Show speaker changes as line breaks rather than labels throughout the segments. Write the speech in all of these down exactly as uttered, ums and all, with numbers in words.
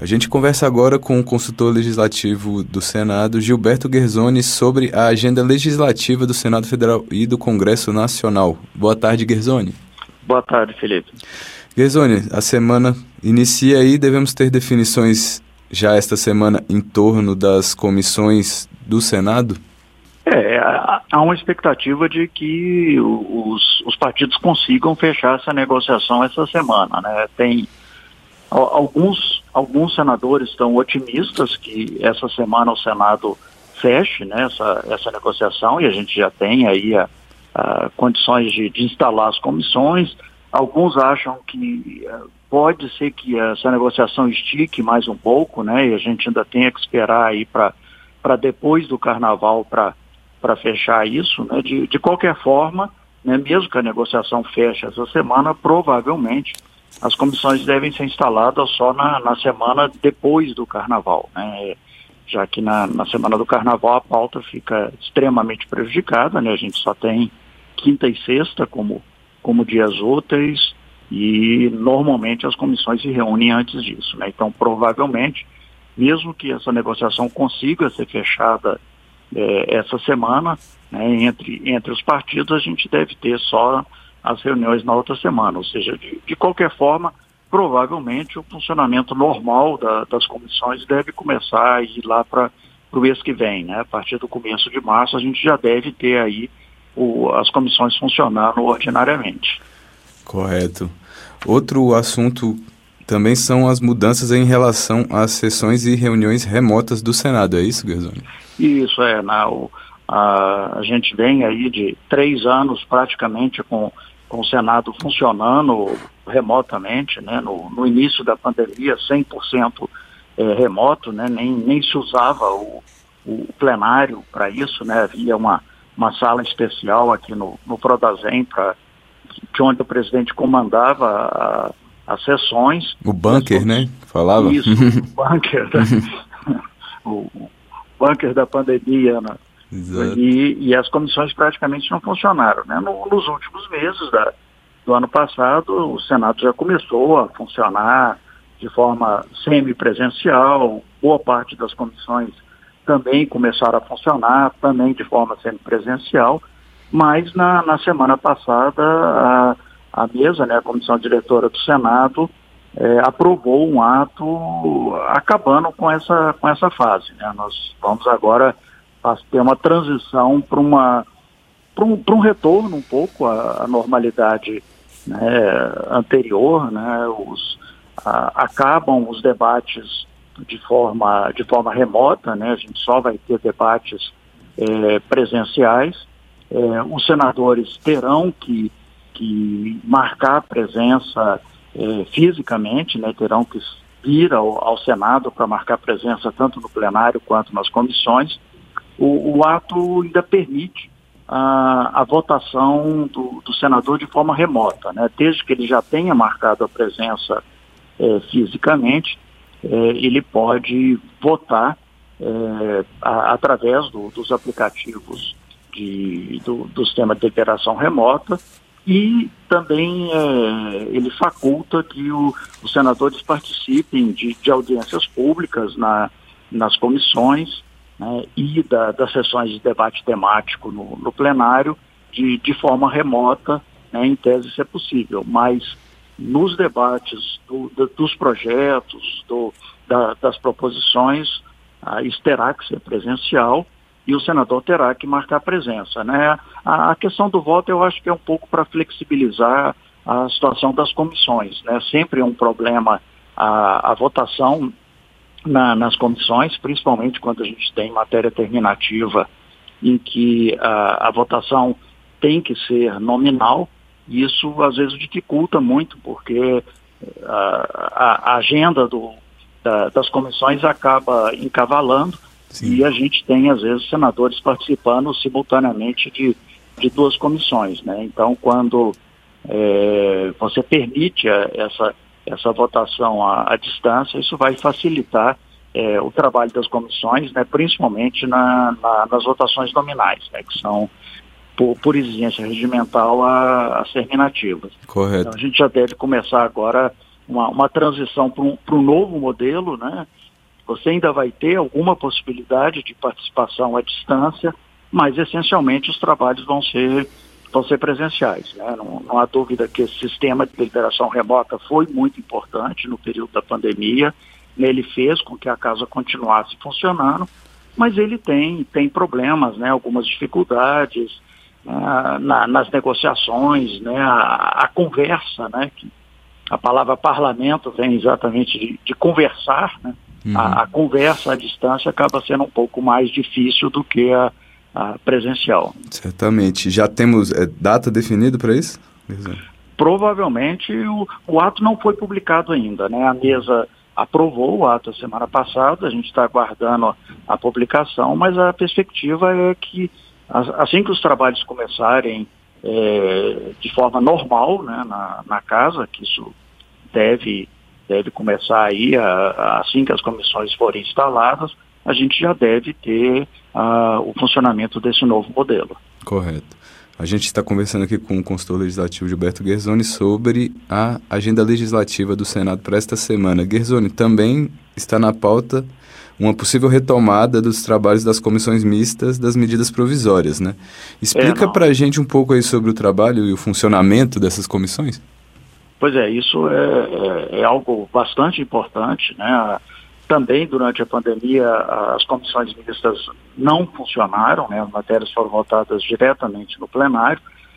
A gente conversa agora com o consultor legislativo do Senado, Gilberto Guerzoni, sobre a agenda legislativa do Senado Federal e do Congresso Nacional. Boa tarde, Guerzoni.
Boa tarde, Felipe.
Guerzoni, a semana inicia aí, devemos ter definições já esta semana em torno das comissões do Senado?
É, há uma expectativa de que os, os partidos consigam fechar essa negociação essa semana, né? Tem alguns, alguns senadores estão otimistas que essa semana o Senado feche, né, essa, essa negociação, e a gente já tem aí a, a condições de, de instalar as comissões. Alguns acham que uh, pode ser que essa negociação estique mais um pouco, né, e a gente ainda tem que esperar aí para para depois do Carnaval para para fechar isso, né. De, de qualquer forma, né, mesmo que a negociação feche essa semana, provavelmente as comissões devem ser instaladas só na, na semana depois do Carnaval, né, já que na, na semana do Carnaval a pauta fica extremamente prejudicada, né, a gente só tem quinta e sexta como como dias úteis, e normalmente as comissões se reúnem antes disso, né? Então, provavelmente, mesmo que essa negociação consiga ser fechada é, essa semana, né, entre, entre os partidos, a gente deve ter só as reuniões na outra semana, ou seja, de, de qualquer forma, provavelmente o funcionamento normal da, das comissões deve começar a ir lá para o mês que vem, né? A partir do começo de março, a gente já deve ter aí O, as comissões funcionando ordinariamente.
Correto. Outro assunto também são as mudanças em relação às sessões e reuniões remotas do Senado, é isso, Guerzoni?
Isso, é. Na, o, a, a gente vem aí de três anos praticamente com, com o Senado funcionando remotamente, né? No, no início da pandemia, cem por cento é, remoto, né? Nem, nem se usava o, o plenário para isso, né? Havia uma uma sala especial aqui no, no Prodazem, pra, de onde o presidente comandava a, as sessões.
O bunker, né? Falava?
Isso, o bunker, né? o, o bunker da pandemia, né?
Exato.
E, e as comissões praticamente não funcionaram, né? No, nos últimos meses da, do ano passado, o Senado já começou a funcionar de forma semipresencial, boa parte das comissões também começaram a funcionar, também de forma semipresencial, mas na, na semana passada a, a mesa, né, a comissão diretora do Senado, é, aprovou um ato acabando com essa, com essa fase, né? Nós vamos agora ter uma transição para uma para um, para um retorno um pouco à, à normalidade, né, anterior, né? Os, a, acabam os debates de forma, de forma remota, né? A gente só vai ter debates é, presenciais. É, os senadores terão que, que marcar presença é, fisicamente, né? Terão que ir ao, ao Senado para marcar presença tanto no plenário quanto nas comissões. O, o ato ainda permite a, a votação do, do senador de forma remota, né? Desde que ele já tenha marcado a presença é, fisicamente, É, ele pode votar é, a, através do, dos aplicativos de, do, do sistema de deliberação remota, e também é, ele faculta que o, os senadores participem de, de audiências públicas na, nas comissões, né, e da, das sessões de debate temático no, no plenário de, de forma remota, né, em tese se é possível, mas nos debates do, do, dos projetos, do, da, das proposições, ah, isso terá que ser presencial e o senador terá que marcar presença, né? A, a questão do voto eu acho que é um pouco para flexibilizar a situação das comissões, né? Sempre é um problema a, a votação na, nas comissões, principalmente quando a gente tem matéria terminativa em que a, a votação tem que ser nominal. Isso às vezes dificulta muito, porque a, a agenda do, da, das comissões acaba encavalando. Sim. E a gente tem às vezes senadores participando simultaneamente de, de duas comissões, né? Então, quando é, você permite a, essa, essa votação à, à distância, isso vai facilitar é, o trabalho das comissões, né? Principalmente na, na, nas votações nominais, né? Que são Por, por exigência regimental, as terminativas.
Correto.
Então, a gente já deve começar agora uma, uma transição para um, para um novo modelo, né? Você ainda vai ter alguma possibilidade de participação à distância, mas essencialmente os trabalhos vão ser, vão ser presenciais, né? Não, não há dúvida que esse sistema de deliberação remota foi muito importante no período da pandemia. Ele fez com que a casa continuasse funcionando, mas ele tem, tem problemas, né? Algumas dificuldades, né? Na, nas negociações, né? a, a conversa, né? Que a palavra parlamento vem exatamente de, de conversar, né? Uhum. A, a conversa à distância acaba sendo um pouco mais difícil do que a, a presencial.
Certamente. Já temos é, data definida para isso?
Provavelmente o, o ato não foi publicado ainda, né? A mesa aprovou o ato a semana passada, a gente está aguardando a, a publicação, mas a perspectiva é que assim que os trabalhos começarem é, de forma normal, né, na, na casa, que isso deve, deve começar aí a, a, assim que as comissões forem instaladas, a gente já deve ter uh, o funcionamento desse novo modelo.
Correto. A gente está conversando aqui com o consultor legislativo Gilberto Guerzoni sobre a agenda legislativa do Senado para esta semana. Guerzoni, também está na pauta uma possível retomada dos trabalhos das comissões mistas das medidas provisórias, né? Explica
é,
para a gente um pouco aí sobre o trabalho e o funcionamento dessas comissões.
Pois é, isso é, é, é algo bastante importante, né? Também, durante a pandemia, as comissões mistas não funcionaram, né? As matérias foram votadas diretamente no plenário.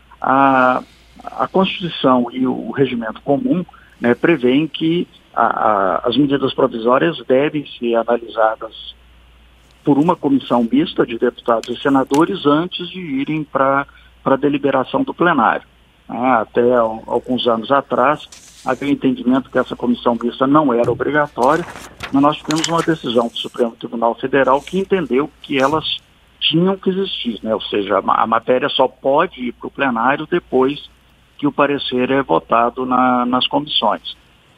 A, a Constituição e o regimento comum, né, prevêem que a, a, as medidas provisórias devem ser analisadas por uma comissão mista de deputados e senadores antes de irem para a deliberação do plenário. Ah, até alguns anos atrás, havia o entendimento que essa comissão mista não era obrigatória, mas nós tivemos uma decisão do Supremo Tribunal Federal que entendeu que elas tinham que existir, né? Ou seja, a, a matéria só pode ir para o plenário depois que o parecer é votado na, nas comissões.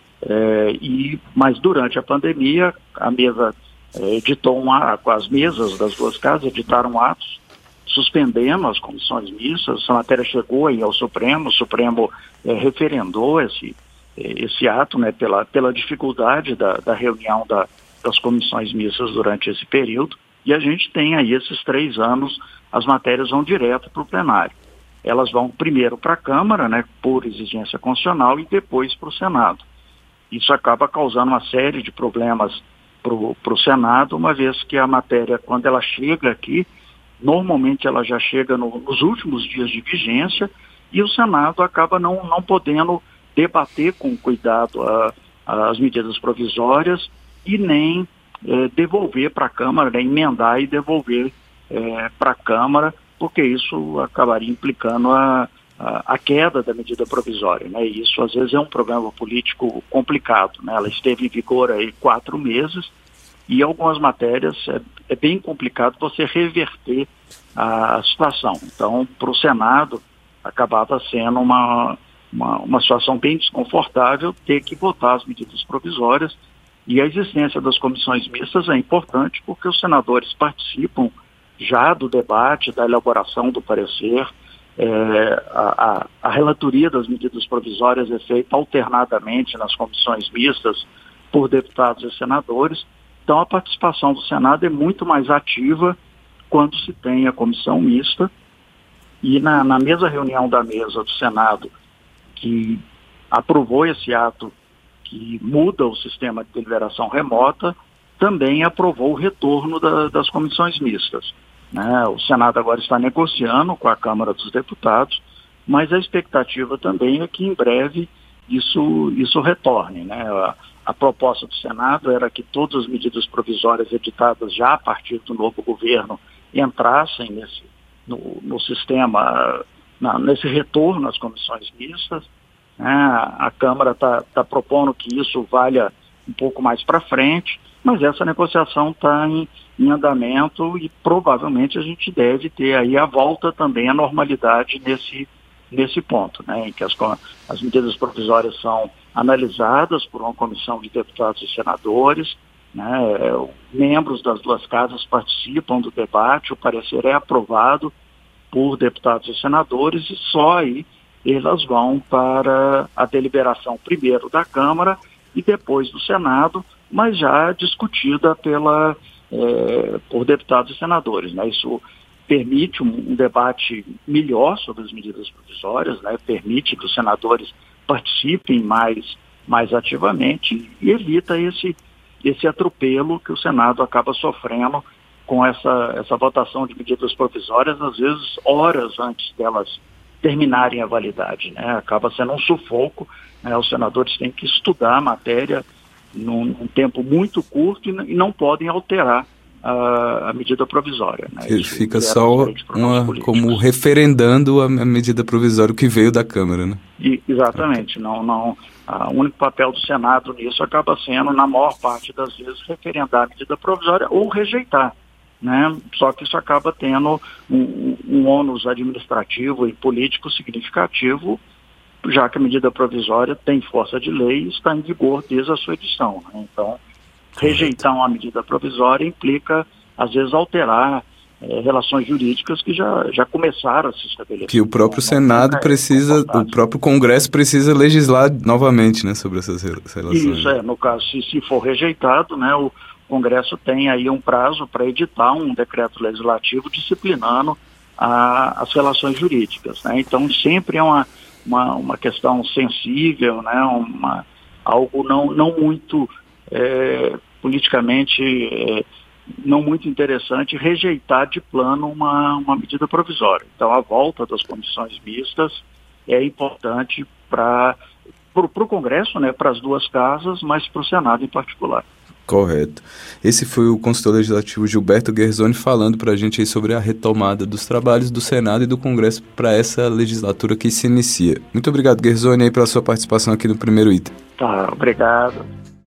É, e, mas durante a pandemia, a mesa é, editou um ato, as mesas das duas casas editaram atos suspendendo as comissões mistas. Essa matéria chegou aí ao Supremo, o Supremo é, referendou esse, esse ato, né, pela, pela dificuldade da, da reunião da, das comissões mistas durante esse período, e a gente tem aí esses três anos, as matérias vão direto para o plenário. Elas vão primeiro para a Câmara, né, por exigência constitucional, e depois para o Senado. Isso acaba causando uma série de problemas para o Senado, uma vez que a matéria, quando ela chega aqui, normalmente ela já chega no, nos últimos dias de vigência, e o Senado acaba não, não podendo debater com cuidado a, a, as medidas provisórias e nem é, devolver para a Câmara, né, emendar e devolver é, para a Câmara, porque isso acabaria implicando a, a, a queda da medida provisória, né? E isso às vezes é um problema político complicado, né? Ela esteve em vigor aí quatro meses, e algumas matérias é, é bem complicado você reverter a, a situação. Então, para o Senado, acabava sendo uma, uma, uma situação bem desconfortável ter que votar as medidas provisórias, e a existência das comissões mistas é importante porque os senadores participam já do debate, da elaboração do parecer. É, a, a, a relatoria das medidas provisórias é feita alternadamente nas comissões mistas por deputados e senadores. Então, a participação do Senado é muito mais ativa quando se tem a comissão mista. E na, na mesma reunião da mesa do Senado, que aprovou esse ato que muda o sistema de deliberação remota, também aprovou o retorno da, das comissões mistas, né? O Senado agora está negociando com a Câmara dos Deputados, mas a expectativa também é que em breve isso, isso retorne, né? A, a proposta do Senado era que todas as medidas provisórias editadas já a partir do novo governo entrassem nesse, no, no sistema, na, nesse retorno às comissões mistas, né? A Câmara está tá propondo que isso valha um pouco mais para frente, mas essa negociação está em, em andamento e provavelmente a gente deve ter aí a volta também à normalidade nesse, nesse ponto, né? Em que as, as medidas provisórias são analisadas por uma comissão de deputados e senadores, né? Membros das duas casas participam do debate, o parecer é aprovado por deputados e senadores, e só aí elas vão para a deliberação primeiro da Câmara e depois do Senado, mas já discutida pela, é, por deputados e senadores, né? Isso permite um, um debate melhor sobre as medidas provisórias, né? Permite que os senadores participem mais, mais ativamente e evita esse, esse atropelo que o Senado acaba sofrendo com essa, essa votação de medidas provisórias, às vezes horas antes delas terminarem a validade, né? Acaba sendo um sufoco, né? Os senadores têm que estudar a matéria num, num tempo muito curto e, e não podem alterar a, a medida provisória, né?
Ele fica só uma, como referendando a, a medida provisória que veio da Câmara, né?
E, exatamente. Não, não, a, o único papel do Senado nisso acaba sendo, na maior parte das vezes, referendar a medida provisória ou rejeitar, né? Só que isso acaba tendo um, um ônus administrativo e político significativo, já que a medida provisória tem força de lei e está em vigor desde a sua edição, né? Então, rejeitar uma medida provisória implica, às vezes, alterar é, relações jurídicas que já, já começaram a se estabelecer.
Que o próprio
então,
Senado é precisa, o próprio Congresso precisa legislar novamente, né, sobre essas relações.
Isso, é, no caso, se, se for rejeitado, né, o Congresso tem aí um prazo para editar um decreto legislativo disciplinando a, as relações jurídicas, né? Então sempre é uma, uma, uma questão sensível, né? Uma, algo não, não muito é, politicamente é, não muito interessante rejeitar de plano uma, uma medida provisória. Então a volta das comissões mistas é importante para o Congresso, né, para as duas casas, mas para o Senado em particular.
Correto. Esse foi o consultor legislativo Gilberto Guerzoni falando para a gente aí sobre a retomada dos trabalhos do Senado e do Congresso para essa legislatura que se inicia. Muito obrigado, Guerzoni, aí pela sua participação aqui no Primeiro Item.
Tá, obrigado.